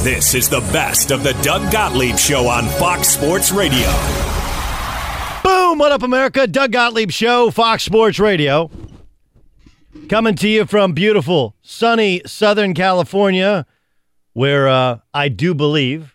This is the best of the Doug Gottlieb Show on Fox Sports Radio. Boom! What up, America? Doug Gottlieb Show, Fox Sports Radio. Coming to you from beautiful, sunny Southern California, where I do believe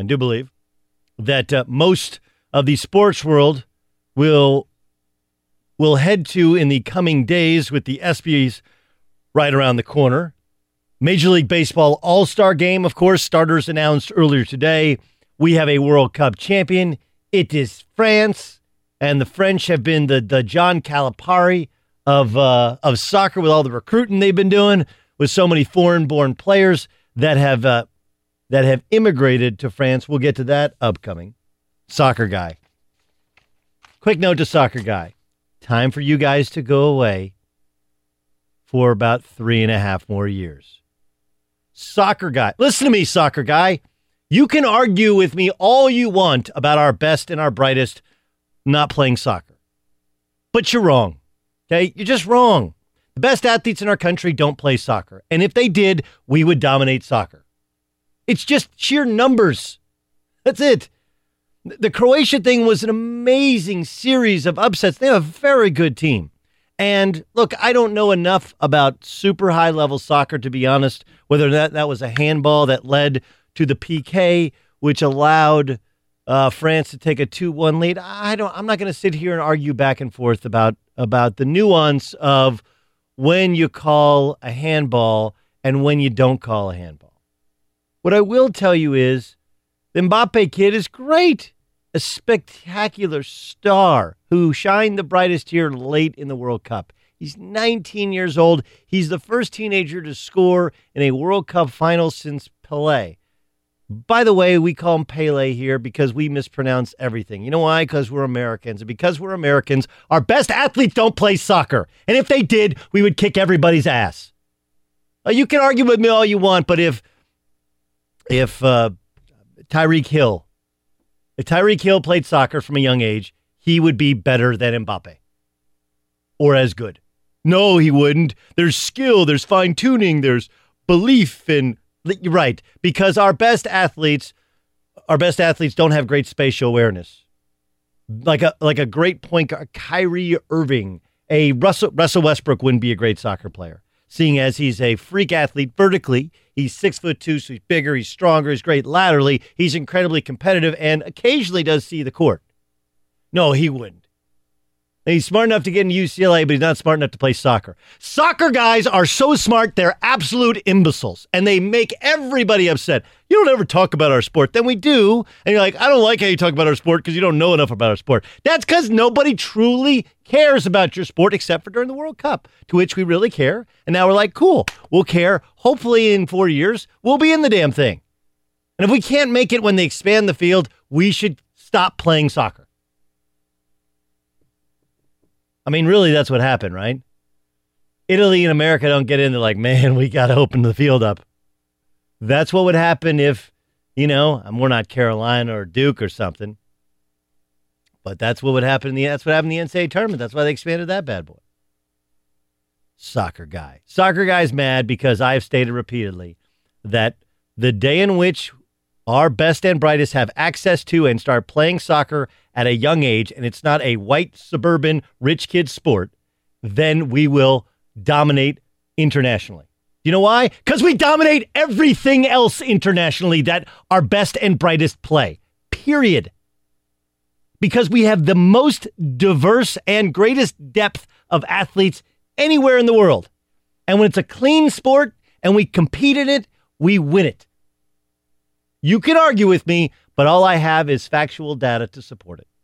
that most of the sports world will head to in the coming days with the ESPYs right around the corner. Major League Baseball All-Star Game, of course, starters announced earlier today. We have a World Cup champion. It is France, and the French have been the John Calipari of soccer with all the recruiting they've been doing with so many foreign-born players that have immigrated to France. We'll get to that upcoming. Soccer guy. Quick note to soccer guy. Time for you guys to go away for about 3.5 more years. Soccer guy. Listen to me, soccer guy. You can argue with me all you want about our best and our brightest not playing soccer. But you're wrong. Okay? You're just wrong. The best athletes in our country don't play soccer. And if they did, we would dominate soccer. It's just sheer numbers. That's it. The Croatia thing was an amazing series of upsets. They have a very good team. And look, I don't know enough about super high level soccer, to be honest, whether that was a handball that led to the PK, which allowed France to take a 2-1 lead. I'm not going to sit here and argue back and forth about the nuance of when you call a handball and when you don't call a handball. What I will tell you is the Mbappe kid is great. A spectacular star who shined the brightest here late in the World Cup. He's 19 years old. He's the first teenager to score in a World Cup final since Pelé. By the way, we call him Pele here because we mispronounce everything. You know why? Because we're Americans. And because we're Americans, our best athletes don't play soccer. And if they did, we would kick everybody's ass. You can argue with me all you want, but if Tyreek Hill played soccer from a young age, he would be better than Mbappe. Or as good. No, he wouldn't. There's skill, there's fine-tuning, there's belief in... You're right, because our best athletes don't have great spatial awareness. Like a great point guard, Kyrie Irving, a Russell Westbrook wouldn't be a great soccer player, seeing as he's a freak athlete vertically. He's 6'2", so he's bigger, he's stronger, he's great laterally, he's incredibly competitive, and occasionally does see the court. No, he wouldn't. And he's smart enough to get into UCLA, but he's not smart enough to play soccer. Soccer guys are so smart, they're absolute imbeciles, and they make everybody upset. You don't ever talk about our sport. Then we do, and you're like, I don't like how you talk about our sport because you don't know enough about our sport. That's because nobody truly cares about your sport except for during the World Cup, to which we really care. And now we're like, cool, we'll care. Hopefully in 4 years, we'll be in the damn thing. And if we can't make it when they expand the field, we should stop playing soccer. I mean, really, that's what happened, right? Italy and America don't get in. They're like, man, we got to open the field up. That's what would happen if, we're not Carolina or Duke or something. But that's what would happen. That's what happened in the NCAA tournament. That's why they expanded that bad boy. Soccer guy. Soccer guy's mad because I've stated repeatedly that the day in which our best and brightest have access to and start playing soccer at a young age, and it's not a white, suburban, rich kid sport, then we will dominate internationally. You know why? Because we dominate everything else internationally that our best and brightest play. Period. Because we have the most diverse and greatest depth of athletes anywhere in the world. And when it's a clean sport and we compete in it, we win it. You can argue with me, but all I have is factual data to support it.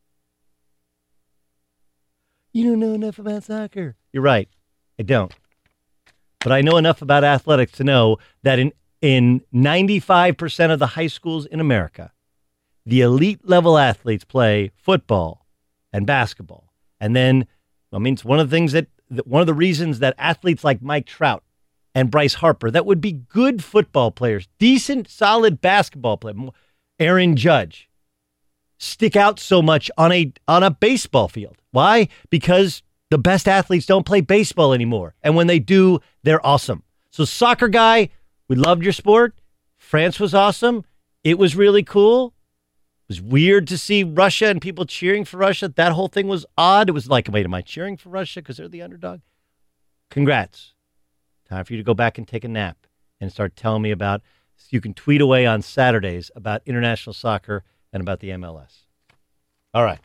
You don't know enough about soccer. You're right. I don't. But I know enough about athletics to know that in 95% of the high schools in America, the elite level athletes play football and basketball. And then, it's one of the reasons that athletes like Mike Trout and Bryce Harper, that would be good football players, decent, solid basketball players, Aaron Judge, stick out so much on a baseball field. Why? Because the best athletes don't play baseball anymore. And when they do, they're awesome. So soccer guy, we loved your sport. France was awesome. It was really cool. It was weird to see Russia and people cheering for Russia. That whole thing was odd. It was like, wait, am I cheering for Russia because they're the underdog? Congrats. Time for you to go back and take a nap and start telling me about, you can tweet away on Saturdays about international soccer and about the MLS. All right.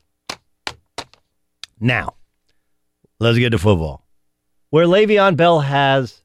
Now, let's get to football, where Le'Veon Bell has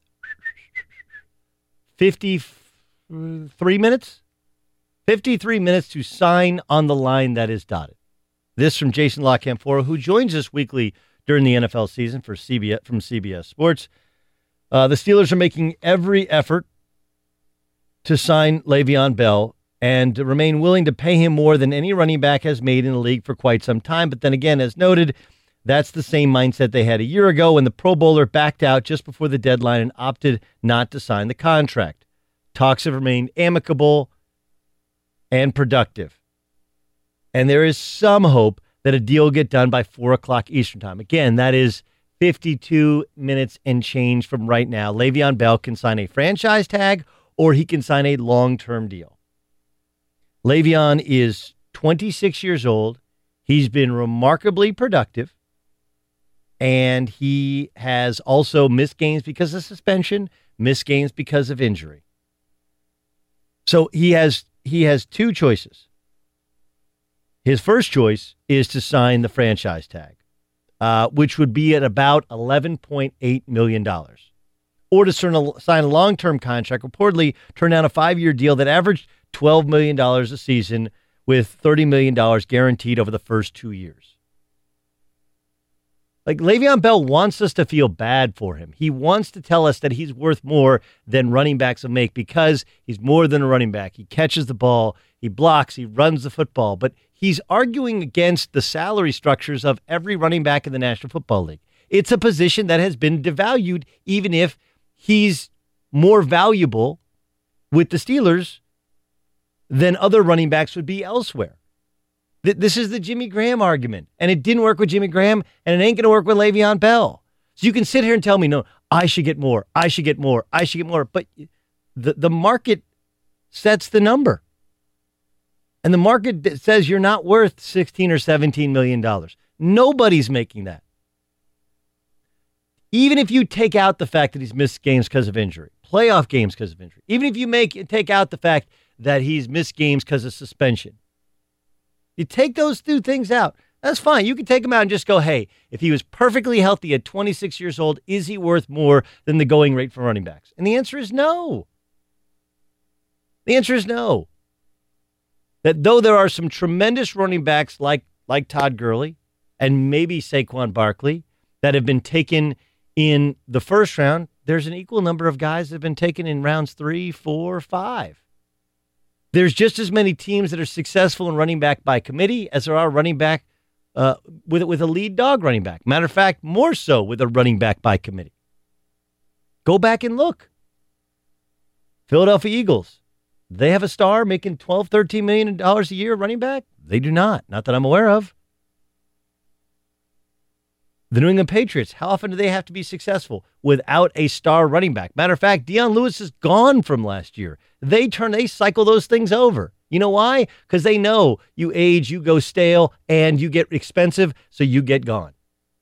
53 minutes? 53 minutes to sign on the line that is dotted. This from Jason La Canfora, who joins us weekly during the NFL season from CBS Sports. The Steelers are making every effort to sign Le'Veon Bell and to remain willing to pay him more than any running back has made in the league for quite some time. But then again, as noted, that's the same mindset they had a year ago when the Pro Bowler backed out just before the deadline and opted not to sign the contract. Talks have remained amicable and productive. And there is some hope that a deal will get done by 4 o'clock Eastern time. Again, that is 52 minutes and change from right now. Le'Veon Bell can sign a franchise tag or he can sign a long-term deal. Le'Veon is 26 years old. He's been remarkably productive. And he has also missed games because of suspension, missed games because of injury. So he has two choices. His first choice is to sign the franchise tag, which would be at about $11.8 million. Or to sign a long-term contract, reportedly turn down a 5-year deal that averaged $12 million a season with $30 million guaranteed over the first 2 years. Like, Le'Veon Bell wants us to feel bad for him. He wants to tell us that he's worth more than running backs will make because he's more than a running back. He catches the ball, he blocks, he runs the football, but he's arguing against the salary structures of every running back in the National Football League. It's a position that has been devalued, even if he's more valuable with the Steelers than other running backs would be elsewhere. This is the Jimmy Graham argument, and it didn't work with Jimmy Graham, and it ain't going to work with Le'Veon Bell. So you can sit here and tell me, no, I should get more, I should get more, I should get more, but the market sets the number. And the market says you're not worth $16 or $17 million. Nobody's making that. Even if you take out the fact that he's missed games because of injury, playoff games because of injury, even if you take out the fact that he's missed games because of suspension, you take those two things out, that's fine. You can take him out and just go, hey, if he was perfectly healthy at 26 years old, is he worth more than the going rate for running backs? And the answer is no. The answer is no. That though there are some tremendous running backs like Todd Gurley and maybe Saquon Barkley that have been taken in the first round, there's an equal number of guys that have been taken in rounds 3, 4, 5. There's just as many teams that are successful in running back by committee as there are running back with a lead dog running back. Matter of fact, more so with a running back by committee. Go back and look. Philadelphia Eagles. They have a star making $12, $13 million a year running back? They do not. Not that I'm aware of. The New England Patriots, how often do they have to be successful without a star running back? Matter of fact, Deion Lewis is gone from last year. They cycle those things over. You know why? Because they know you age, you go stale, and you get expensive, so you get gone.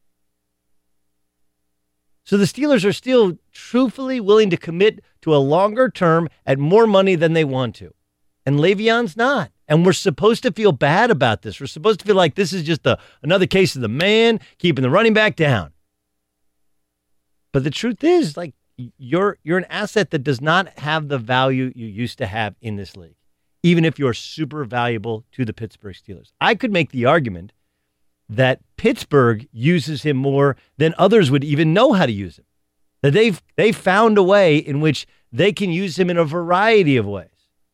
So the Steelers are still truthfully willing to commit to a longer term at more money than they want to. And Le'Veon's not. And we're supposed to feel bad about this. We're supposed to feel like this is just another case of the man keeping the running back down. But the truth is, like, you're an asset that does not have the value you used to have in this league, even if you're super valuable to the Pittsburgh Steelers. I could make the argument that Pittsburgh uses him more than others would even know how to use him. That they've found a way in which they can use him in a variety of ways.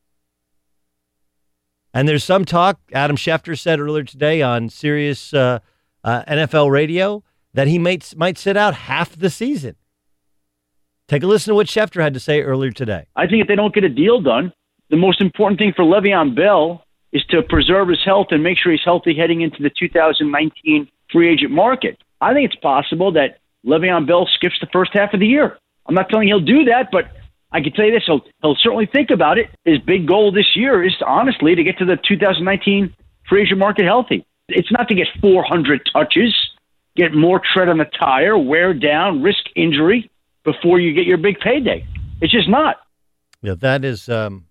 And there's some talk, Adam Schefter said earlier today on Sirius NFL radio, that he might sit out half the season. Take a listen to what Schefter had to say earlier today. I think if they don't get a deal done, the most important thing for Le'Veon Bell is to preserve his health and make sure he's healthy heading into the 2019 free agent market. I think it's possible that Le'Veon Bell skips the first half of the year. I'm not telling you he'll do that, but I can tell you this, he'll certainly think about it. His big goal this year is, honestly, to get to the 2019 free agent market healthy. It's not to get 400 touches, get more tread on the tire, wear down, risk injury before you get your big payday. It's just not. Yeah, that is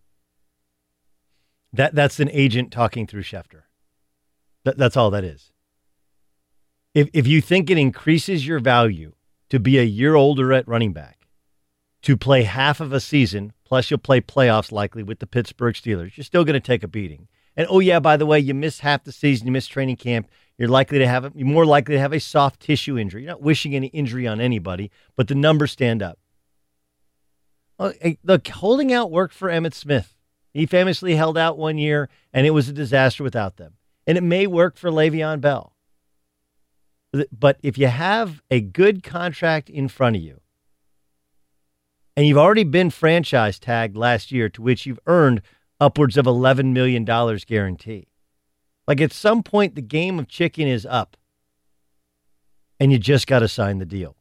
that's an agent talking through Schefter. That's all that is. If you think it increases your value to be a year older at running back, to play half of a season, plus you'll play playoffs likely with the Pittsburgh Steelers, you're still going to take a beating. And oh yeah, by the way, you miss half the season, you miss training camp, you're more likely to have a soft tissue injury. You're not wishing any injury on anybody, but the numbers stand up. Look, holding out worked for Emmitt Smith. He famously held out 1 year, and it was a disaster without them. And it may work for Le'Veon Bell. But if you have a good contract in front of you, and you've already been franchise tagged last year, to which you've earned upwards of $11 million guarantee. Like, at some point, the game of chicken is up, and you just got to sign the deal.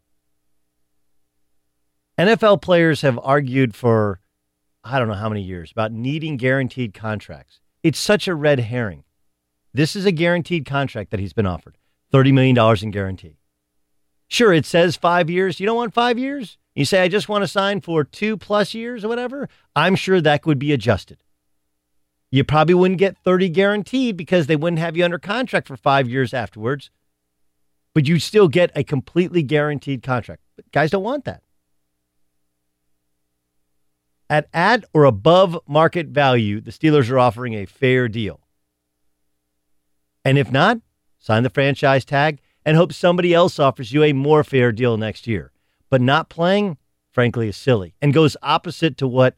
NFL players have argued for, I don't know how many years, about needing guaranteed contracts. It's such a red herring. This is a guaranteed contract that he's been offered, $30 million in guarantee. Sure, it says 5 years. You don't want 5 years? You say, I just want to sign for 2+ years or whatever. I'm sure that could be adjusted. You probably wouldn't get 30 guaranteed because they wouldn't have you under contract for 5 years afterwards. But you still get a completely guaranteed contract. But guys don't want that. At or above market value, the Steelers are offering a fair deal. And if not, sign the franchise tag and hope somebody else offers you a more fair deal next year. But not playing, frankly, is silly and goes opposite to what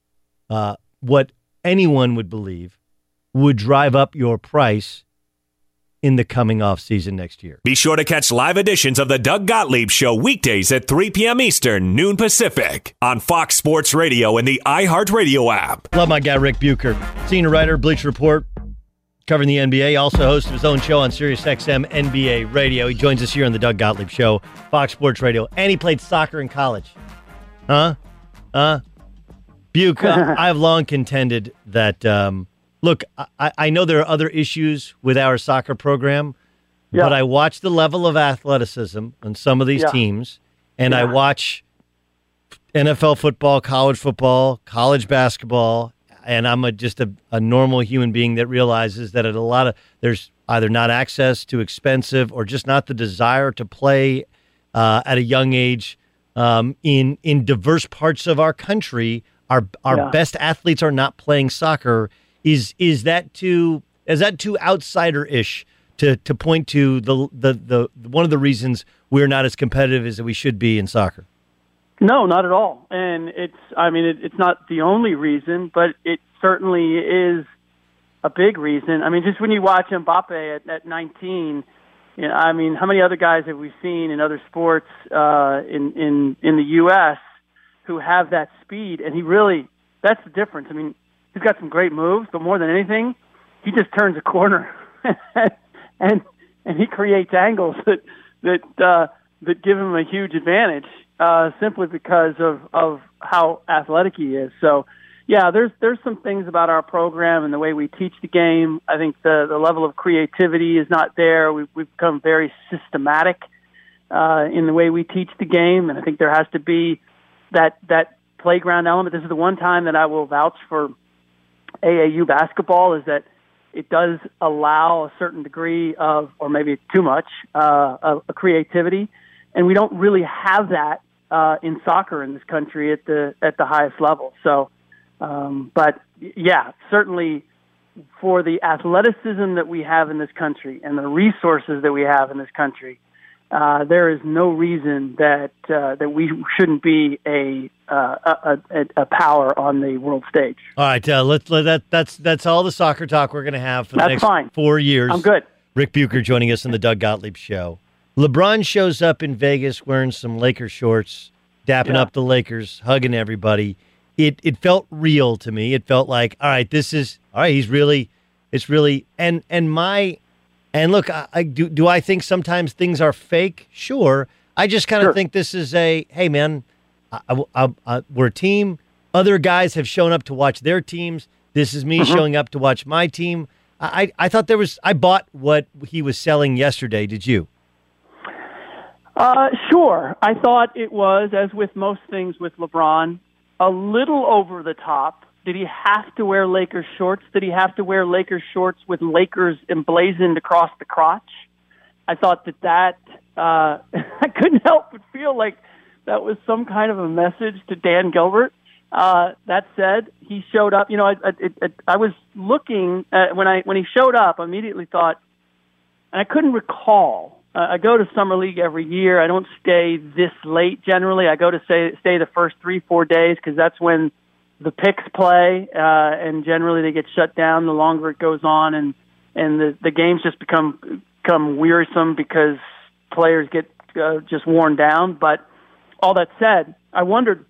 anyone would believe would drive up your price in the coming off season next year. Be sure to catch live editions of the Doug Gottlieb Show weekdays at 3 p.m. Eastern, noon Pacific, on Fox Sports Radio and the iHeartRadio app. Love my guy, Rick Bucher, senior writer, Bleacher Report, covering the NBA, also host of his own show on SiriusXM NBA Radio. He joins us here on the Doug Gottlieb Show, Fox Sports Radio, and he played soccer in college. Buke, I have long contended that, look, I know there are other issues with our soccer program, but I watch the level of athleticism on some of these teams, and I watch NFL football, college basketball, and I'm just a normal human being that realizes that there's either not access to expensive or just not the desire to play at a young age in diverse parts of our country. Our best athletes are not playing soccer. Is that too outsider-ish to point to the one of the reasons we're not as competitive as we should be in soccer? No, not at all. And it's not the only reason, but it certainly is a big reason. I mean, just when you watch Mbappe at 19, how many other guys have we seen in other sports in the U.S. who have that speed? And that's the difference. I mean, he's got some great moves, but more than anything, he just turns a corner and he creates angles that give him a huge advantage. Simply because of how athletic he is. So, there's some things about our program and the way we teach the game. I think the level of creativity is not there. We've become very systematic in the way we teach the game, and I think there has to be that playground element. This is the one time that I will vouch for AAU basketball, is that it does allow a certain degree of, or maybe too much, of creativity. And we don't really have that in soccer in this country at the highest level. So, certainly for the athleticism that we have in this country and the resources that we have in this country, there is no reason that we shouldn't be a power on the world stage. All right, that's all the soccer talk we're going to have for the next 4 years. I'm good. Rick Bucher joining us on the Doug Gottlieb Show. LeBron shows up in Vegas wearing some Laker shorts, dapping up the Lakers, hugging everybody. It felt real to me. It felt like, all right, and look, do I think sometimes things are fake? Sure. I just kind of think this is hey man, we're a team. Other guys have shown up to watch their teams. This is me showing up to watch my team. I thought I bought what he was selling yesterday. Did you? Sure. I thought it was, as with most things with LeBron, a little over the top. Did he have to wear Lakers shorts? Did he have to wear Lakers shorts with Lakers emblazoned across the crotch? I thought that I couldn't help but feel like that was some kind of a message to Dan Gilbert. That said, he showed up. I was looking at, when he showed up, I immediately thought, and I couldn't recall. I go to Summer League every year. I don't stay this late generally. I go to stay the first 3-4 days because that's when the picks play, and generally they get shut down the longer it goes on, and the games just become wearisome because players get just worn down. But all that said, I wondered,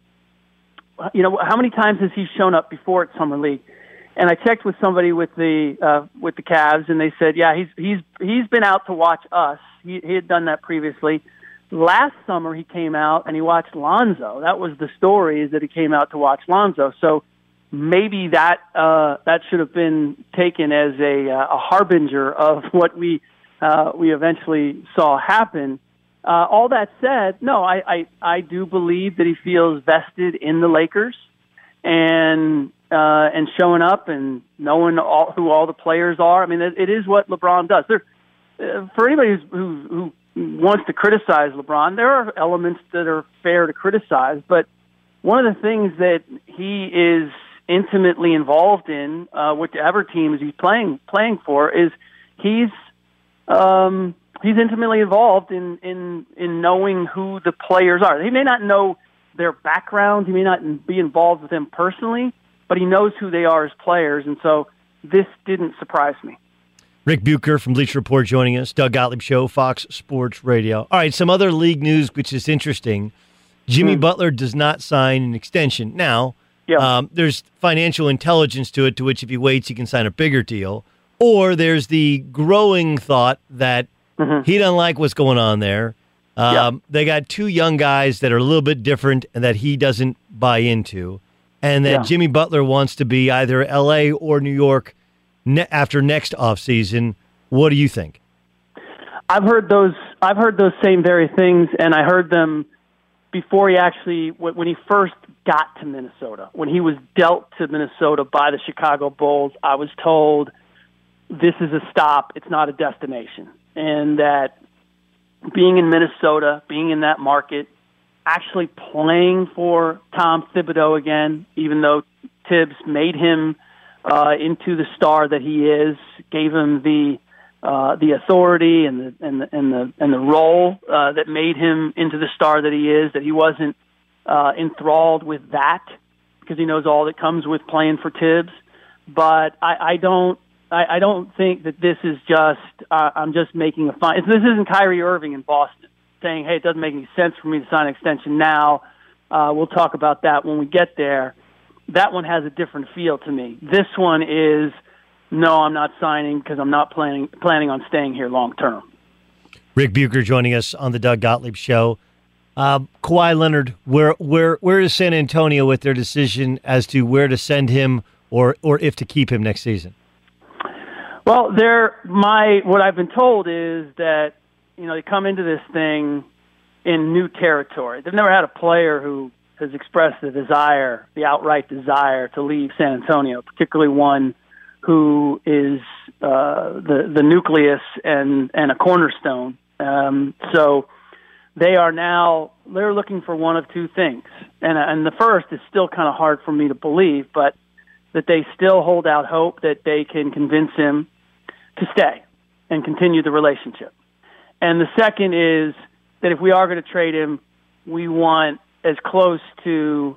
how many times has he shown up before at Summer League? And I checked with somebody with the Cavs, and they said, yeah, he's been out to watch us. He had done that previously. Last summer he came out and he watched Lonzo. That was the story, is that he came out to watch Lonzo. So maybe that should have been taken as a harbinger of what we eventually saw happen. All that said, no, I do believe that he feels vested in the Lakers and showing up and knowing who all the players are. I mean, it is what LeBron does. For anybody who wants to criticize LeBron, there are elements that are fair to criticize, but one of the things that he is intimately involved in, whichever teams he's playing for, is he's intimately involved in knowing who the players are. He may not know their background, he may not be involved with them personally, but he knows who they are as players, and so this didn't surprise me. Rick Bucher from Bleacher Report joining us. Doug Gottlieb Show, Fox Sports Radio. All right, some other league news, which is interesting. Jimmy Butler does not sign an extension. Now, there's financial intelligence to it, to which if he waits, he can sign a bigger deal. Or there's the growing thought that he doesn't like what's going on there. They got two young guys that are a little bit different and that he doesn't buy into. And that Jimmy Butler wants to be either L.A. or New York after next offseason. What do you think? I've heard those same very things, and I heard them before when he first got to Minnesota. When he was dealt to Minnesota by the Chicago Bulls, I was told this is a stop, it's not a destination. And that being in Minnesota, being in that market, actually playing for Tom Thibodeau again, even though Tibbs made him into the star that he is, gave him the authority and the role that made him into the star that he is. That he wasn't enthralled with that because he knows all that comes with playing for Tibbs. But I don't think that this is just I'm just making a fun. This isn't Kyrie Irving in Boston saying, "Hey, it doesn't make any sense for me to sign an extension now. We'll talk about that when we get there." That one has a different feel to me. This one is, no, I'm not signing because I'm not planning on staying here long term. Rick Bucher joining us on the Doug Gottlieb Show. Kawhi Leonard, where is San Antonio with their decision as to where to send him or if to keep him next season? Well, what I've been told is that they come into this thing in new territory. They've never had a player who has expressed the outright desire to leave San Antonio, particularly one who is the nucleus and a cornerstone. So they're looking for one of two things, and the first is still kind of hard for me to believe, but that they still hold out hope that they can convince him to stay and continue the relationship. And the second is that if we are going to trade him, we want as close to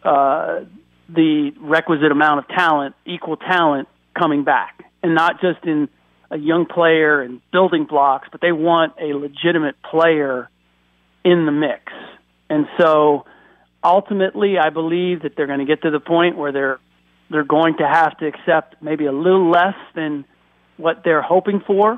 the requisite amount of talent, equal talent, coming back. And not just in a young player and building blocks, but they want a legitimate player in the mix. And so ultimately, I believe that they're going to get to the point where they're going to have to accept maybe a little less than what they're hoping for.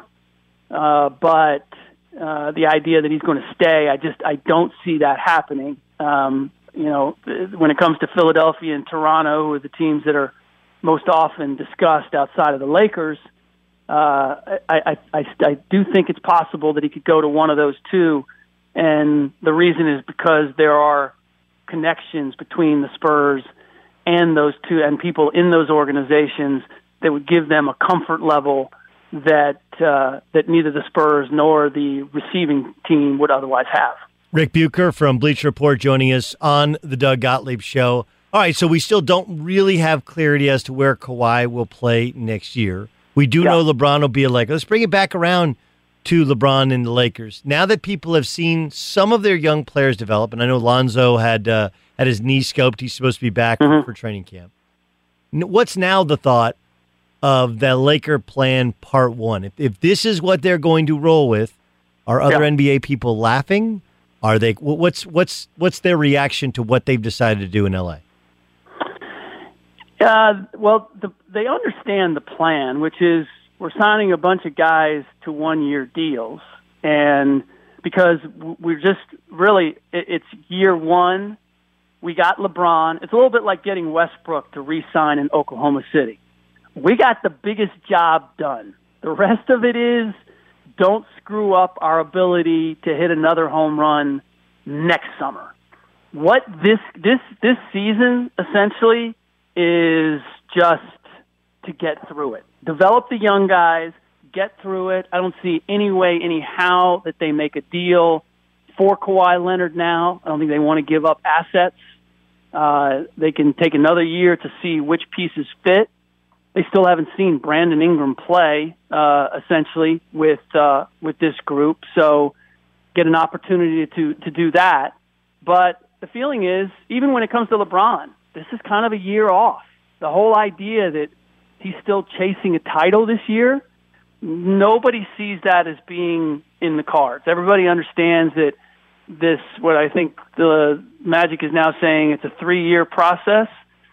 But the idea that he's going to stay, I don't see that happening. when it comes to Philadelphia and Toronto, who are the teams that are most often discussed outside of the Lakers, I do think it's possible that he could go to one of those two. And the reason is because there are connections between the Spurs and those two, and people in those organizations that would give them a comfort level that neither the Spurs nor the receiving team would otherwise have. Rick Bucher from Bleacher Report joining us on the Doug Gottlieb Show. All right, so we still don't really have clarity as to where Kawhi will play next year. We do know LeBron will be a Laker. Let's bring it back around to LeBron and the Lakers. Now that people have seen some of their young players develop, and I know Lonzo had his knee scoped. He's supposed to be back for training camp. What's now the thought of the Laker plan part one? If this is what they're going to roll with, are other NBA people laughing? Are they? What's their reaction to what they've decided to do in LA? Well, they understand the plan, which is we're signing a bunch of guys to one-year deals, and because we're just really it's year one. We got LeBron. It's a little bit like getting Westbrook to re-sign in Oklahoma City. We got the biggest job done. The rest of it is don't screw up our ability to hit another home run next summer. What this season essentially is just to get through it. Develop the young guys, get through it. I don't see any way, anyhow, that they make a deal for Kawhi Leonard now. I don't think they want to give up assets. They can take another year to see which pieces fit. They still haven't seen Brandon Ingram play, essentially, with this group. So get an opportunity to do that. But the feeling is, even when it comes to LeBron, this is kind of a year off. The whole idea that he's still chasing a title this year, nobody sees that as being in the cards. Everybody understands that what I think the Magic is now saying, it's a 3-year process.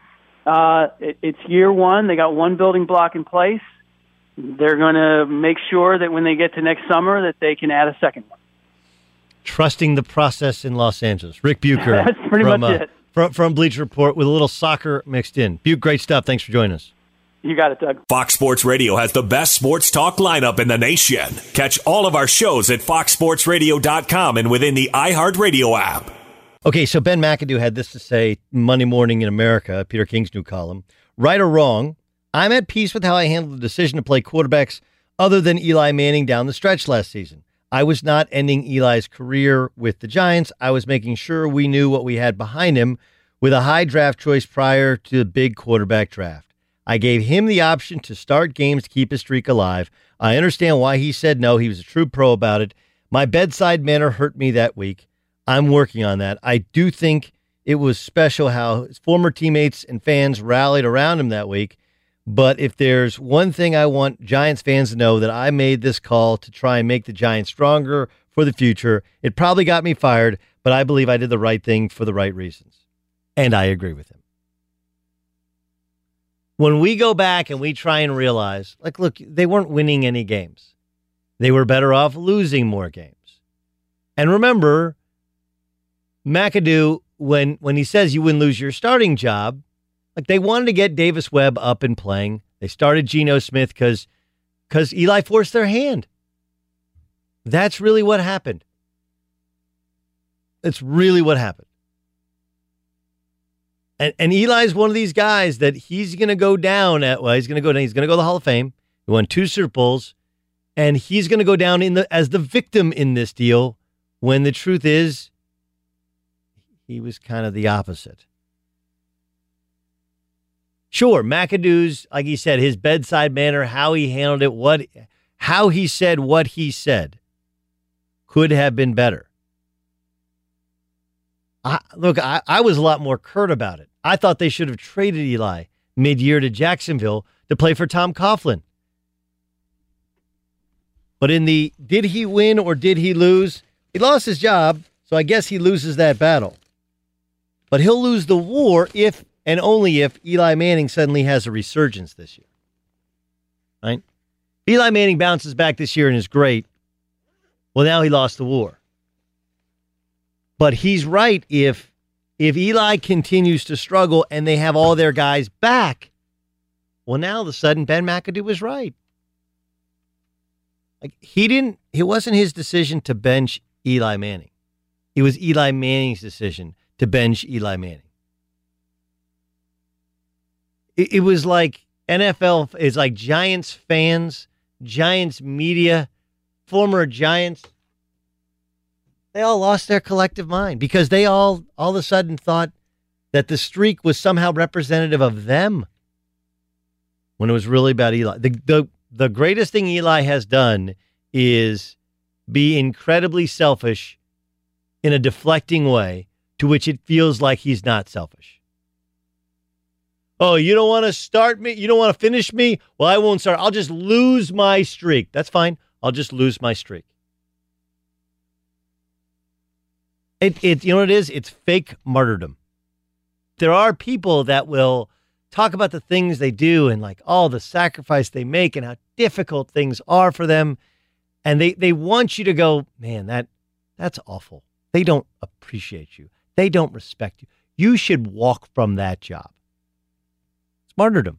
It's year one. They got one building block in place. They're going to make sure that when they get to next summer that they can add a second one. Trusting the process in Los Angeles. Rick Bucher. That's pretty much it. From Bleacher Report with a little soccer mixed in. Buch, great stuff. Thanks for joining us. You got it, Doug. Fox Sports Radio has the best sports talk lineup in the nation. Catch all of our shows at foxsportsradio.com and within the iHeartRadio app. Okay, so Ben McAdoo had this to say Monday Morning in America, Peter King's new column. Right or wrong, I'm at peace with how I handled the decision to play quarterbacks other than Eli Manning down the stretch last season. I was not ending Eli's career with the Giants. I was making sure we knew what we had behind him with a high draft choice prior to the big quarterback draft. I gave him the option to start games to keep his streak alive. I understand why he said no. He was a true pro about it. My bedside manner hurt me that week. I'm working on that. I do think it was special how his former teammates and fans rallied around him that week. But if there's one thing I want Giants fans to know, that I made this call to try and make the Giants stronger for the future. It probably got me fired, but I believe I did the right thing for the right reasons. And I agree with him. When we go back and we try and realize, like, look, they weren't winning any games. They were better off losing more games. And remember, McAdoo, when he says you wouldn't lose your starting job, like, they wanted to get Davis Webb up and playing. They started Geno Smith because Eli forced their hand. That's really what happened. It's really what happened. And Eli's one of these guys that he's going to go down at, well, he's going to go to the Hall of Fame. He won 2 Super Bowls, and he's going to go down as the victim in this deal, when the truth is he was kind of the opposite. Sure, McAdoo's, like he said, his bedside manner, how he handled it, how he said what he said could have been better. I was a lot more curt about it. I thought they should have traded Eli mid-year to Jacksonville to play for Tom Coughlin. But in the did he win or did he lose? He lost his job, so I guess he loses that battle. But he'll lose the war if and only if Eli Manning suddenly has a resurgence this year. Right? Eli Manning bounces back this year and is great. Well, now he lost the war. But he's right if if Eli continues to struggle and they have all their guys back, well, now all of a sudden Ben McAdoo was right. Like it wasn't his decision to bench Eli Manning. It was Eli Manning's decision to bench Eli Manning. It was like NFL is like Giants fans, Giants media, former Giants. They all lost their collective mind because they all of a sudden thought that the streak was somehow representative of them when it was really about Eli. The greatest thing Eli has done is be incredibly selfish in a deflecting way to which it feels like he's not selfish. Oh, you don't want to start me? You don't want to finish me? Well, I won't start. I'll just lose my streak. That's fine. I'll just lose my streak. You know what it is? It's fake martyrdom. There are people that will talk about the things they do and like all the sacrifice they make and how difficult things are for them. And they want you to go, man, that's awful. They don't appreciate you. They don't respect you. You should walk from that job. It's martyrdom.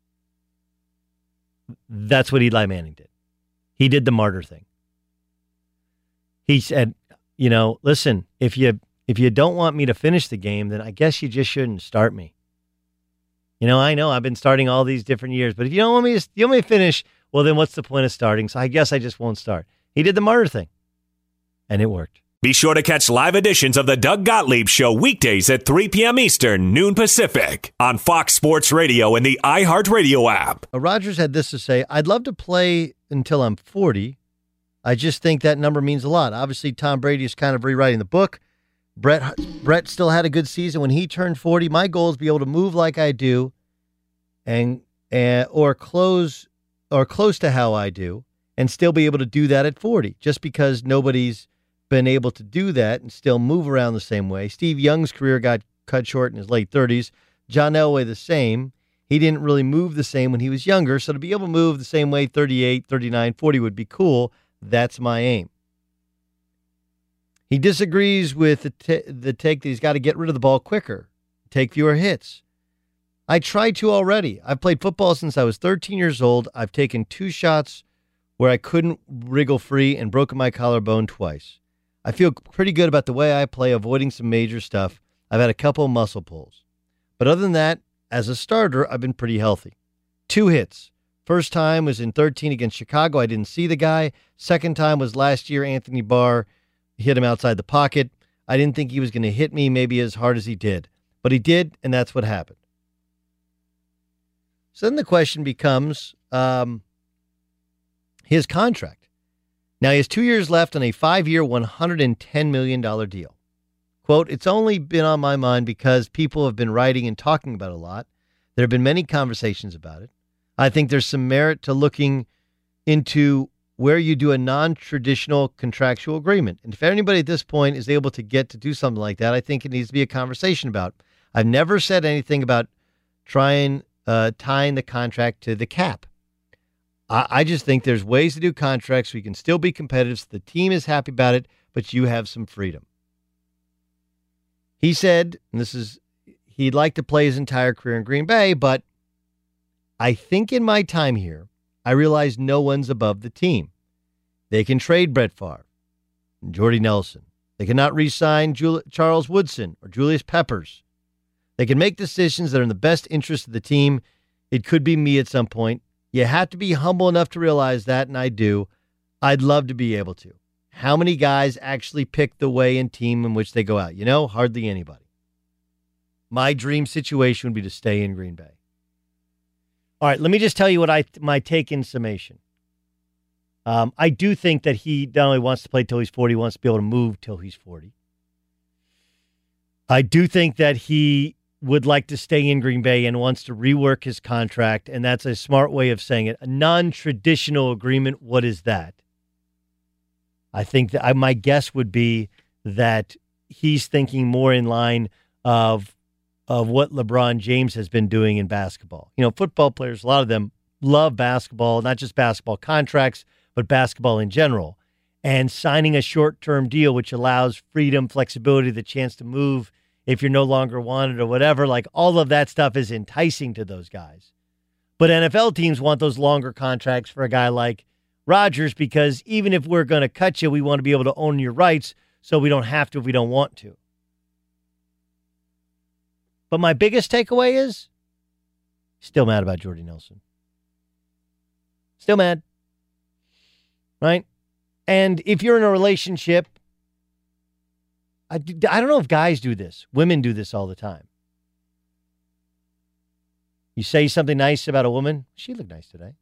That's what Eli Manning did. He did the martyr thing. He said, listen, if you don't want me to finish the game, then I guess you just shouldn't start me. I know I've been starting all these different years, but if you don't want me to finish, well, then what's the point of starting? So I guess I just won't start. He did the martyr thing, and it worked. Be sure to catch live editions of the Doug Gottlieb Show weekdays at 3 p.m. Eastern, noon Pacific, on Fox Sports Radio and the iHeartRadio app. Rodgers had this to say: I'd love to play until I'm 40. I just think that number means a lot. Obviously, Tom Brady is kind of rewriting the book. Brett still had a good season when he turned 40. My goal is to be able to move like I do, or close to how I do, and still be able to do that at 40. Just because nobody's been able to do that and still move around the same way. Steve Young's career got cut short in his late 30s. John Elway the same. He didn't really move the same when he was younger, so to be able to move the same way 38, 39, 40 would be cool. That's my aim. He disagrees with the take that he's got to get rid of the ball quicker, take fewer hits. I tried to already. I've played football since I was 13 years old. I've taken 2 shots where I couldn't wriggle free and broken my collarbone twice. I feel pretty good about the way I play, avoiding some major stuff. I've had a couple muscle pulls. But other than that, as a starter, I've been pretty healthy. 2 hits. First time was in 13 against Chicago. I didn't see the guy. Second time was last year. Anthony Barr hit him outside the pocket. I didn't think he was going to hit me maybe as hard as he did. But he did, and that's what happened. So then the question becomes his contract. Now, he has 2 years left on a 5-year, $110 million deal. Quote, it's only been on my mind because people have been writing and talking about it a lot. There have been many conversations about it. I think there's some merit to looking into where you do a non-traditional contractual agreement. And if anybody at this point is able to get to do something like that, I think it needs to be a conversation about. I've never said anything about tying the contract to the cap. I just think there's ways to do contracts so you can still be competitive, so the team is happy about it, but you have some freedom. He said, and he'd like to play his entire career in Green Bay, but I think in my time here, I realize no one's above the team. They can trade Brett Favre and Jordy Nelson. They cannot re-sign Charles Woodson or Julius Peppers. They can make decisions that are in the best interest of the team. It could be me at some point. You have to be humble enough to realize that, and I do. I'd love to be able to. How many guys actually pick the way and team in which they go out? Hardly anybody. My dream situation would be to stay in Green Bay. All right, let me just tell you what my take in summation. I do think that he not only wants to play till he's 40, he wants to be able to move till he's 40. I do think that he would like to stay in Green Bay and wants to rework his contract, and that's a smart way of saying it. A non-traditional agreement, what is that? I think that my guess would be that he's thinking more in line of what LeBron James has been doing in basketball. Football players, a lot of them love basketball, not just basketball contracts, but basketball in general. And signing a short-term deal, which allows freedom, flexibility, the chance to move if you're no longer wanted or whatever. Like, all of that stuff is enticing to those guys. But NFL teams want those longer contracts for a guy like Rodgers because even if we're going to cut you, we want to be able to own your rights so we don't have to if we don't want to. But my biggest takeaway is still mad about Jordy Nelson. Still mad. Right? And if you're in a relationship, I don't know if guys do this. Women do this all the time. You say something nice about a woman. She looked nice today.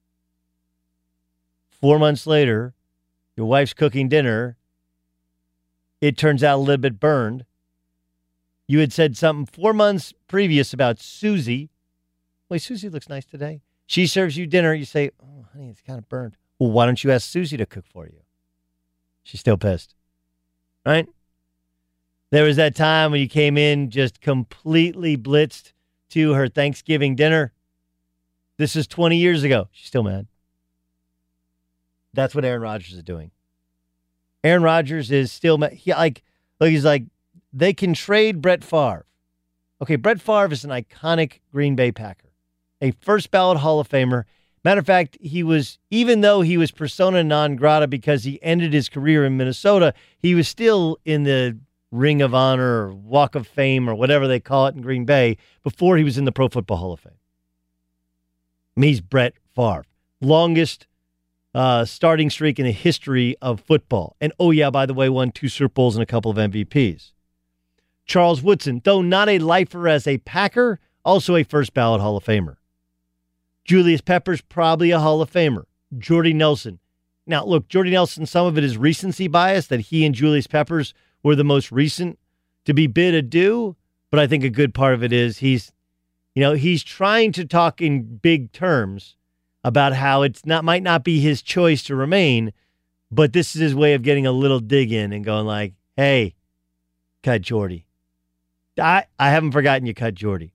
4 months later, your wife's cooking dinner. It turns out a little bit burned. You had said something 4 months previous about Susie. Wait, Susie looks nice today. She serves you dinner. You say, oh, honey, it's kind of burned. Well, why don't you ask Susie to cook for you? She's still pissed. Right? There was that time when you came in just completely blitzed to her Thanksgiving dinner. This is 20 years ago. She's still mad. That's what Aaron Rodgers is doing. Aaron Rodgers is still mad. He's like, they can trade Brett Favre. Okay, Brett Favre is an iconic Green Bay Packer, a first ballot Hall of Famer. Matter of fact, even though he was persona non grata because he ended his career in Minnesota, he was still in the Ring of Honor or Walk of Fame or whatever they call it in Green Bay before he was in the Pro Football Hall of Fame. I mean, he's Brett Favre, longest starting streak in the history of football. And, oh yeah, by the way, won 2 Super Bowls and a couple of MVPs. Charles Woodson, though not a lifer as a Packer, also a first ballot Hall of Famer. Julius Peppers, probably a Hall of Famer. Jordy Nelson. Now, look, Jordy Nelson, some of it is recency bias that he and Julius Peppers were the most recent to be bid adieu, but I think a good part of it is he's trying to talk in big terms about how might not be his choice to remain, but this is his way of getting a little dig in and going like, hey, cut Jordy. I haven't forgotten you cut Jordy.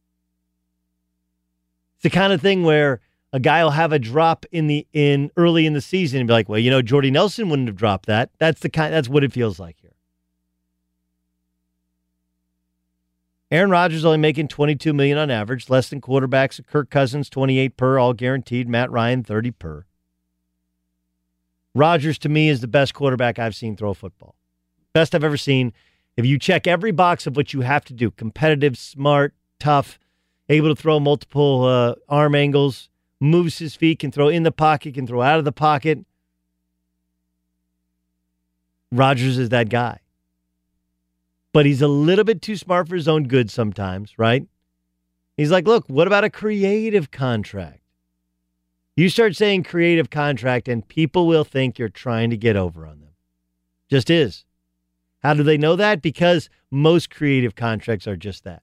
It's the kind of thing where a guy will have a drop in early in the season and be like, well, Jordy Nelson wouldn't have dropped that. That's what it feels like here. Aaron Rodgers only making $22 million on average, less than quarterbacks. Kirk Cousins, $28 per, all guaranteed. Matt Ryan, $30 per. Rodgers, to me, is the best quarterback I've seen throw a football. Best I've ever seen. If you check every box of what you have to do, competitive, smart, tough, able to throw multiple arm angles, moves his feet, can throw in the pocket, can throw out of the pocket. Rodgers is that guy. But he's a little bit too smart for his own good sometimes, right? He's like, look, what about a creative contract? You start saying creative contract and people will think you're trying to get over on them. Just is. How do they know that? Because most creative contracts are just that.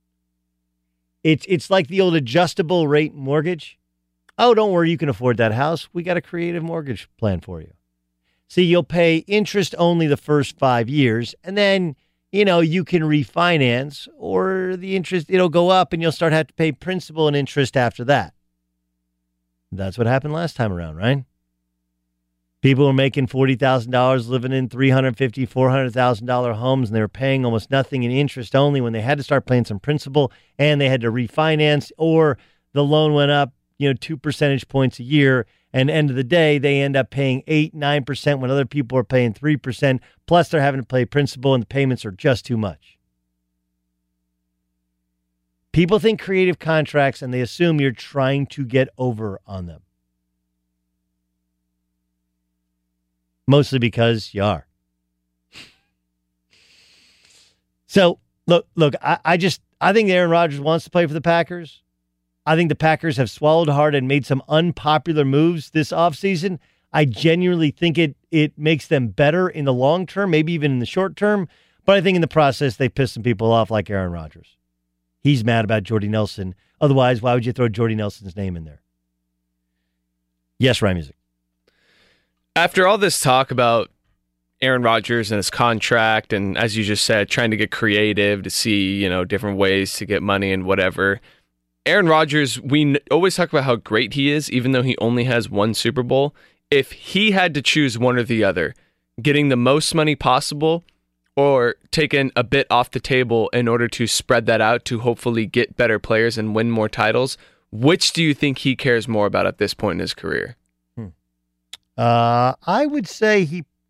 It's like the old adjustable rate mortgage. Oh, don't worry, you can afford that house. We got a creative mortgage plan for you. See, you'll pay interest only the first 5 years, and then, you can refinance, or the interest, it'll go up, and you'll start having to pay principal and interest after that. That's what happened last time around, right? People were making $40,000 living in $350,000, $400,000 homes, and they were paying almost nothing in interest only when they had to start paying some principal and they had to refinance, or the loan went up, 2 percentage points a year. And end of the day, they end up paying 8%, 9% when other people are paying 3%. Plus, they're having to pay principal and the payments are just too much. People think creative contracts and they assume you're trying to get over on them. Mostly because you are. So, look, I think Aaron Rodgers wants to play for the Packers. I think the Packers have swallowed hard and made some unpopular moves this offseason. I genuinely think it makes them better in the long term, maybe even in the short term. But I think in the process, they pissed some people off like Aaron Rodgers. He's mad about Jordy Nelson. Otherwise, why would you throw Jordy Nelson's name in there? Yes, Ryan Music. After all this talk about Aaron Rodgers and his contract, and as you just said, trying to get creative to see, different ways to get money and whatever, Aaron Rodgers, we always talk about how great he is, even though he only has 1 Super Bowl. If he had to choose one or the other, getting the most money possible or taken a bit off the table in order to spread that out to hopefully get better players and win more titles? Which do you think he cares more about at this point in his career? I would say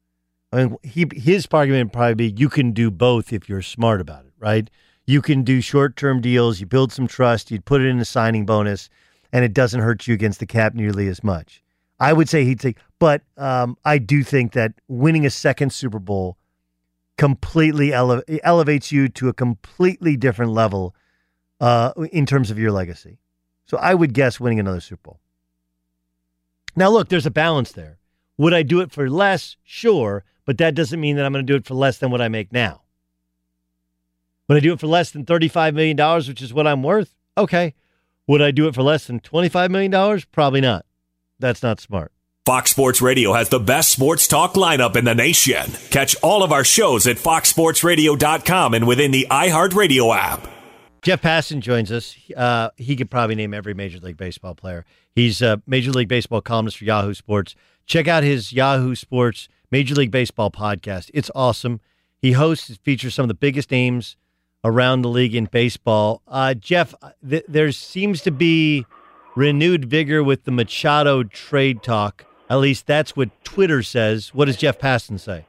his argument would probably be you can do both if you're smart about it, right? You can do short-term deals, you build some trust, you put it in a signing bonus, and it doesn't hurt you against the cap nearly as much. I would say he'd take, but I do think that winning a second Super Bowl completely elevates you to a completely different level in terms of your legacy. So I would guess winning another Super Bowl. Now, look, there's a balance there. Would I do it for less? Sure, but that doesn't mean that I'm going to do it for less than what I make now. Would I do it for less than $35 million, which is what I'm worth? Okay. Would I do it for less than $25 million? Probably not. That's not smart. Fox Sports Radio has the best sports talk lineup in the nation. Catch all of our shows at foxsportsradio.com and within the iHeartRadio app. Jeff Passan joins us. He could probably name every Major League Baseball player. He's a Major League Baseball columnist for Yahoo Sports. Check out his Yahoo Sports Major League Baseball podcast. It's awesome. He hosts and features some of the biggest names around the league in baseball. Jeff, there seems to be renewed vigor with the Machado trade talk. At least that's what Twitter says. What does Jeff Passan say?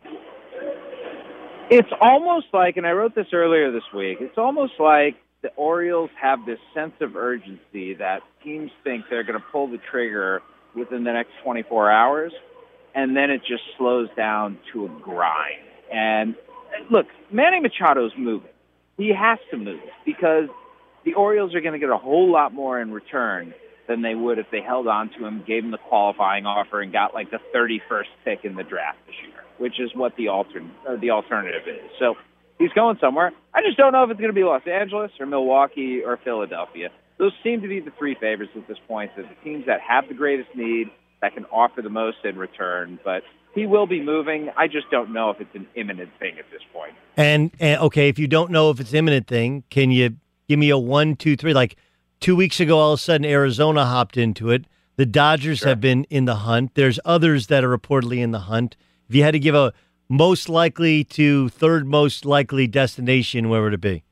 It's almost like, and I wrote this earlier this week, it's almost like the Orioles have this sense of urgency that teams think they're going to pull the trigger within the next 24 hours, and then it just slows down to a grind. And look, Manny Machado's moving. He has to move because the Orioles are going to get a whole lot more in return than they would if they held on to him, gave him the qualifying offer, and got like the 31st pick in the draft this year, which is what the alternative is. So he's going somewhere. I just don't know if it's going to be Los Angeles or Milwaukee or Philadelphia. Those seem to be the three favorites at this point, the teams that have the greatest need, that can offer the most in return. But he will be moving. I just don't know if it's an imminent thing at this point. And okay, if you don't know if it's an imminent thing, can you give me a 1, 2, 3? Like 2 weeks ago, all of a sudden, Arizona hopped into it. The Dodgers have been in the hunt. There's others that are reportedly in the hunt. If you had to give a most likely to third most likely destination, where would it be?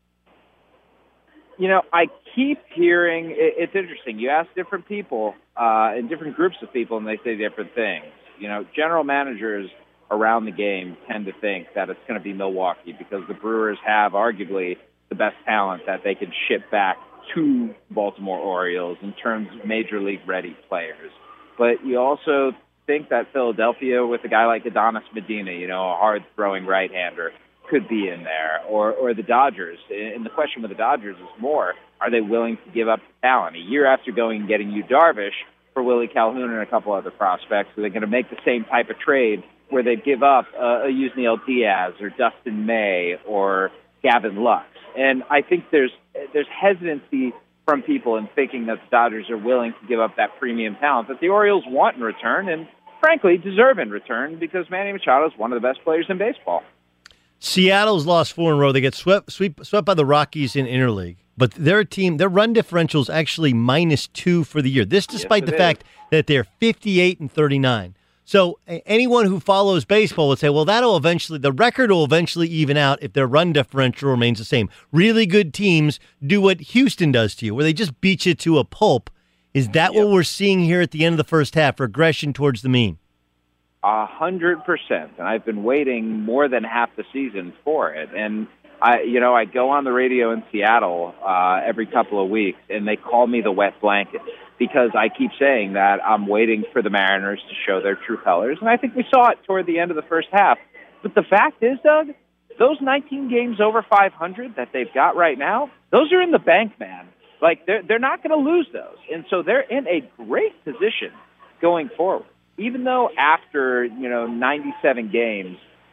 You know, I keep hearing, it's interesting. You ask different people and different groups of people, and they say different things. You know, general managers around the game tend to think that it's going to be Milwaukee because the Brewers have arguably the best talent that they can ship back to Baltimore Orioles in terms of major league ready players. But you also think that Philadelphia with a guy like Adonis Medina, you know, a hard throwing right-hander, could be in there, or the Dodgers. And the question with the Dodgers is more, are they willing to give up talent? A year after going and getting Yu Darvish for Willie Calhoun and a couple other prospects, are they going to make the same type of trade where they give up a Yusniel Diaz or Dustin May or Gavin Lux? And I think there's hesitancy from people in thinking that the Dodgers are willing to give up that premium talent that the Orioles want in return and, frankly, deserve in return because Manny Machado is one of the best players in baseball. Seattle's lost 4 in a row. They get swept by the Rockies in interleague, but their team, their run differential is actually -2 for the year. This, despite the fact that they're 58-39. So anyone who follows baseball would say, well, the record will eventually even out if their run differential remains the same. Really good teams do what Houston does to you, where they just beat you to a pulp. Is that what we're seeing here at the end of the first half? Regression towards the mean? 100%, and I've been waiting more than half the season for it. And I go on the radio in Seattle every couple of weeks, and they call me the wet blanket because I keep saying that I'm waiting for the Mariners to show their true colors, and I think we saw it toward the end of the first half. But the fact is, Doug, those 19 games over 500 that they've got right now, those are in the bank, man. Like they're not going to lose those, and so they're in a great position going forward. Even though after 97 games,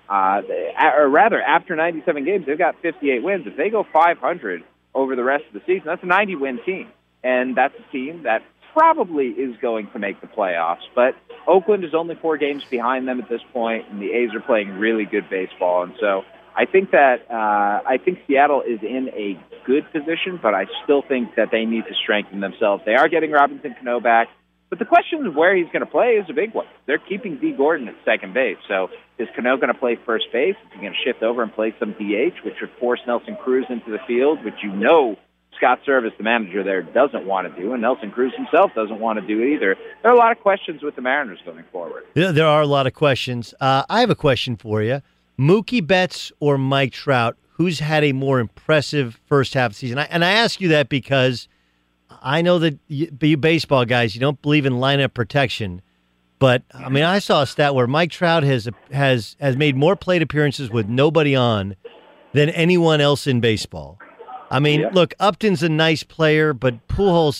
after 97 games, they've got 58 wins. If they go 500 over the rest of the season, that's a 90-win team. And that's a team that probably is going to make the playoffs. But Oakland is only 4 games behind them at this point, and the A's are playing really good baseball. And so I think Seattle is in a good position, but I still think that they need to strengthen themselves. They are getting Robinson Cano back. But the question of where he's going to play is a big one. They're keeping D. Gordon at second base. So is Cano going to play first base? Is he going to shift over and play some DH, which would force Nelson Cruz into the field, which Scott Service, the manager there, doesn't want to do, and Nelson Cruz himself doesn't want to do either. There are a lot of questions with the Mariners going forward. Yeah, there are a lot of questions. I have a question for you. Mookie Betts or Mike Trout, who's had a more impressive first half of the season? I ask you that because I know that you baseball guys, you don't believe in lineup protection. But, I mean, I saw a stat where Mike Trout has made more plate appearances with nobody on than anyone else in baseball. I mean, Look, Upton's a nice player, but Pujols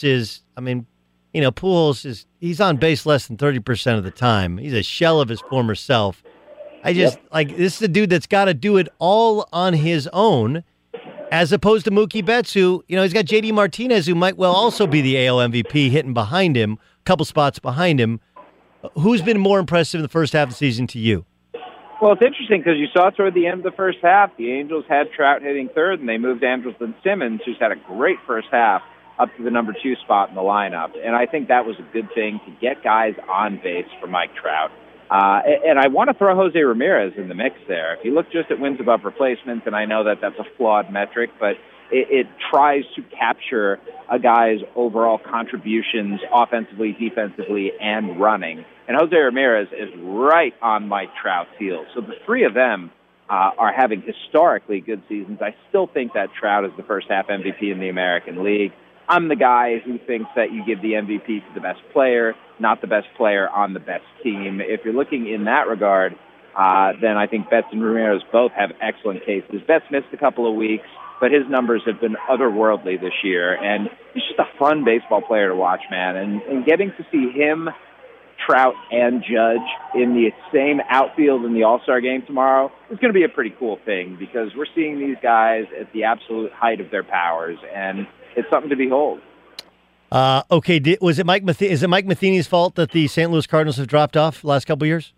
he's on base less than 30% of the time. He's a shell of his former self. This is a dude that's got to do it all on his own, as opposed to Mookie Betts, who, he's got JD Martinez, who might well also be the AL MVP, hitting behind him, a couple spots behind him. Who's been more impressive in the first half of the season to you? Well, it's interesting because you saw toward the end of the first half, the Angels had Trout hitting third, and they moved Andrelton Simmons, who's had a great first half, up to the number 2 spot in the lineup. And I think that was a good thing to get guys on base for Mike Trout. And I want to throw Jose Ramirez in the mix there. If you look just at wins above replacements, and I know that that's a flawed metric, but it tries to capture a guy's overall contributions offensively, defensively, and running. And Jose Ramirez is right on Mike Trout's heels. So the three of them are having historically good seasons. I still think that Trout is the first half MVP in the American League. I'm the guy who thinks that you give the MVP to the best player, not the best player on the best team. If you're looking in that regard, then I think Betts and Ramirez both have excellent cases. Betts missed a couple of weeks, but his numbers have been otherworldly this year. And he's just a fun baseball player to watch, man. And getting to see him, Trout, and Judge in the same outfield in the All-Star game tomorrow is going to be a pretty cool thing because we're seeing these guys at the absolute height of their powers, and it's something to behold. Okay, is it Mike Matheny's fault that the St. Louis Cardinals have dropped off the last couple of years?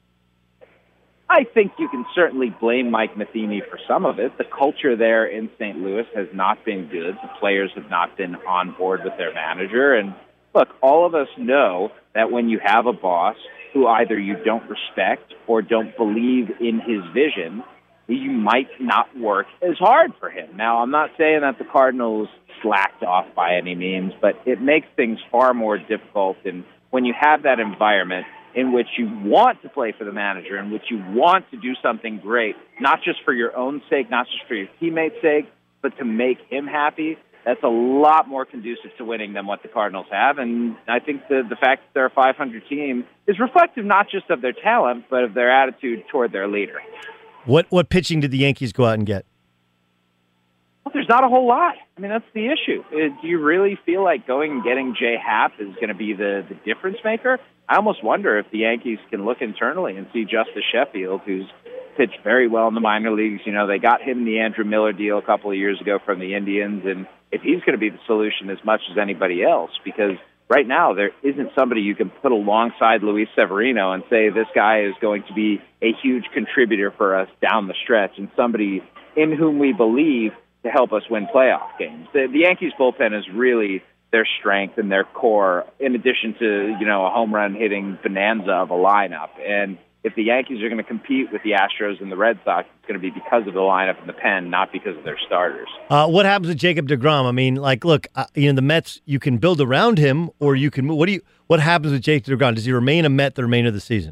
I think you can certainly blame Mike Matheny for some of it. The culture there in St. Louis has not been good. The players have not been on board with their manager. And look, all of us know that when you have a boss who either you don't respect or don't believe in his vision, you might not work as hard for him. Now, I'm not saying that the Cardinals slacked off by any means, but it makes things far more difficult. And when you have that environment in which you want to play for the manager, in which you want to do something great, not just for your own sake, not just for your teammates' sake, but to make him happy, that's a lot more conducive to winning than what the Cardinals have. And I think the fact that they're a 500 team is reflective not just of their talent, but of their attitude toward their leader. What pitching did the Yankees go out and get? Well, there's not a whole lot. I mean, that's the issue. Do you really feel like going and getting Jay Happ is going to be the difference maker? I almost wonder if the Yankees can look internally and see Justice Sheffield, who's pitched very well in the minor leagues. You know, they got him the Andrew Miller deal a couple of years ago from the Indians, and if he's going to be the solution as much as anybody else, because right now there isn't somebody you can put alongside Luis Severino and say this guy is going to be a huge contributor for us down the stretch and somebody in whom we believe to help us win playoff games. The Yankees bullpen is really their strength and their core, in addition to, a home run hitting bonanza of a lineup. And if the Yankees are going to compete with the Astros and the Red Sox, it's going to be because of the lineup in the pen, not because of their starters. What happens with Jacob deGrom? I mean, look, the Mets, you can build around him or you can move. What happens with Jacob deGrom? Does he remain a Met the remainder of the season?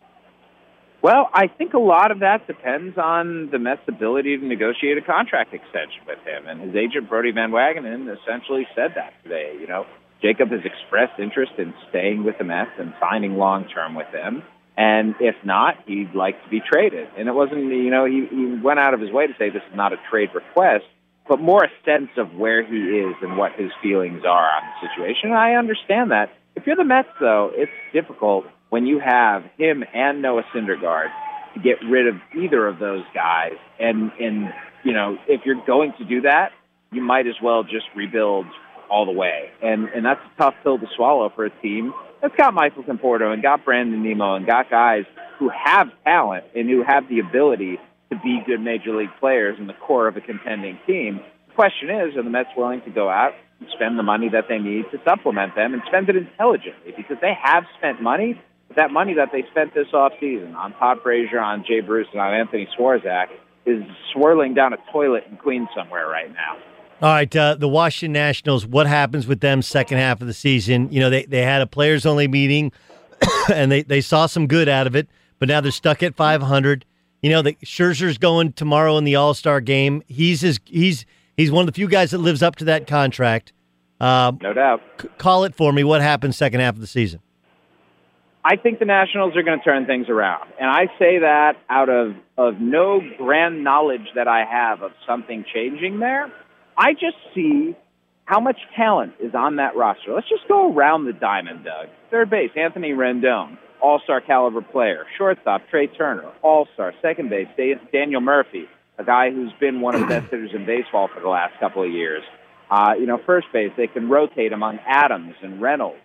Well, I think a lot of that depends on the Mets' ability to negotiate a contract extension with him. And his agent, Brodie Van Wagenen, essentially said that today. Jacob has expressed interest in staying with the Mets and signing long-term with them. And if not, he'd like to be traded. And it wasn't, he went out of his way to say this is not a trade request, but more a sense of where he is and what his feelings are on the situation. And I understand that. If you're the Mets, though, it's difficult when you have him and Noah Syndergaard to get rid of either of those guys. And if you're going to do that, you might as well just rebuild all the way. And that's a tough pill to swallow for a team that's got Michael Conforto and got Brandon Nimmo and got guys who have talent and who have the ability to be good major league players in the core of a contending team. The question is, are the Mets willing to go out spend the money that they need to supplement them and spend it intelligently, because they have spent money. But that money that they spent this offseason on Todd Frazier, on Jay Bruce, and on Anthony Swarzak is swirling down a toilet in Queens somewhere right now. All right, the Washington Nationals, what happens with them second half of the season? You know, they had a players-only meeting, and they saw some good out of it, but now they're stuck at 500. You know, Scherzer's going tomorrow in the All-Star game. He's one of the few guys that lives up to that contract. No doubt. Call it for me. What happens second half of the season? I think the Nationals are going to turn things around. And I say that out of no grand knowledge that I have of something changing there. I just see how much talent is on that roster. Let's just go around the diamond, Doug. Third base, Anthony Rendon, all-star caliber player. Shortstop, Trey Turner, all-star. Second base, Daniel Murphy, a guy who's been one of the best hitters in baseball for the last couple of years. First base, they can rotate among Adams and Reynolds.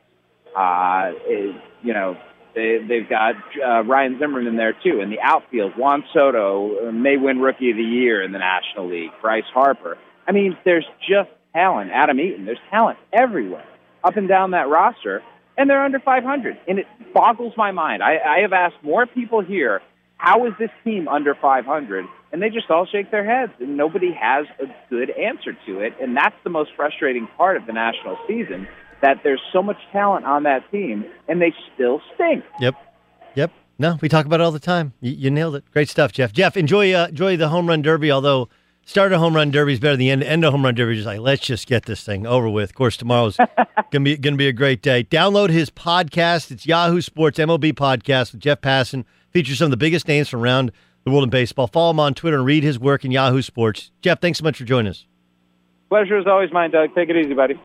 They've got Ryan Zimmerman there, too. In the outfield, Juan Soto may win Rookie of the Year in the National League. Bryce Harper. I mean, there's just talent. Adam Eaton, there's talent everywhere, up and down that roster, and they're under 500. And it boggles my mind. I have asked more people here, how is this team under 500? And they just all shake their heads, and nobody has a good answer to it. And that's the most frustrating part of the national season, that there's so much talent on that team, and they still stink. Yep. No, we talk about it all the time. You nailed it. Great stuff, Jeff. Jeff, enjoy the home run derby, although start a home run derby is better than the end of home run derby. Just like, let's just get this thing over with. Of course, tomorrow's gonna be a great day. Download his podcast. It's Yahoo Sports MLB Podcast with Jeff Passan. Features some of the biggest names from around the world in baseball. Follow him on Twitter and read his work in Yahoo Sports. Jeff, thanks so much for joining us. Pleasure is always mine, Doug. Take it easy, buddy.